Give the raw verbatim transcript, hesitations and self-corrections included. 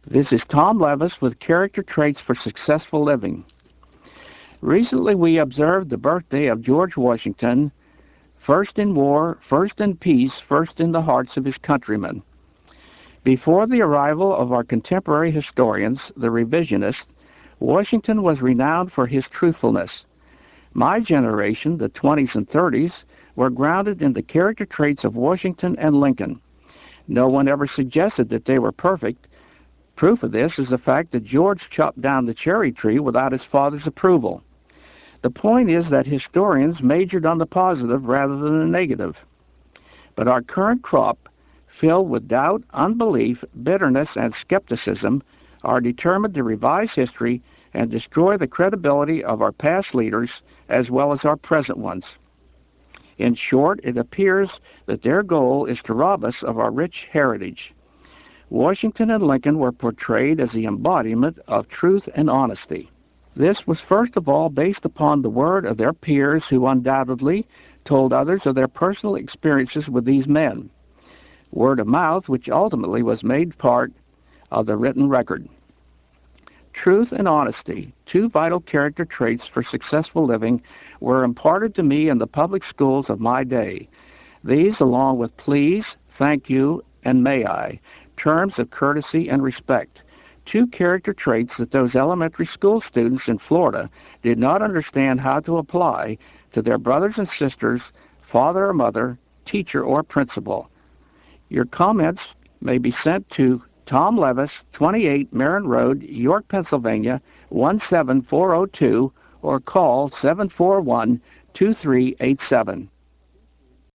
This is Tom Levis with Character Traits for Successful Living. Recently we observed the birthday of George Washington, first in war, first in peace, first in the hearts of his countrymen. Before the arrival of our contemporary historians, the revisionists, Washington was renowned for his truthfulness. My generation, the twenties and thirties, were grounded in the character traits of Washington and Lincoln. No one ever suggested that they were perfect. Proof of this is the fact that George chopped down the cherry tree without his father's approval. The point is that historians majored on the positive rather than the negative. But our current crop, filled with doubt, unbelief, bitterness, and skepticism, are determined to revise history and destroy the credibility of our past leaders as well as our present ones. In short, it appears that their goal is to rob us of our rich heritage. Washington and Lincoln were portrayed as the embodiment of truth and honesty. This was first of all based upon the word of their peers who undoubtedly told others of their personal experiences with these men. Word of mouth, which ultimately was made part of the written record. Truth and honesty, two vital character traits for successful living, were imparted to me in the public schools of my day. These, along with please, thank you, and may I, terms of courtesy and respect, two character traits that those elementary school students in Florida did not understand how to apply to their brothers and sisters, father or mother, teacher or principal. Your comments may be sent to Tom Levis, twenty-eight Marin Road, York, Pennsylvania, one seven four zero two, or call seven four one, two three eight seven.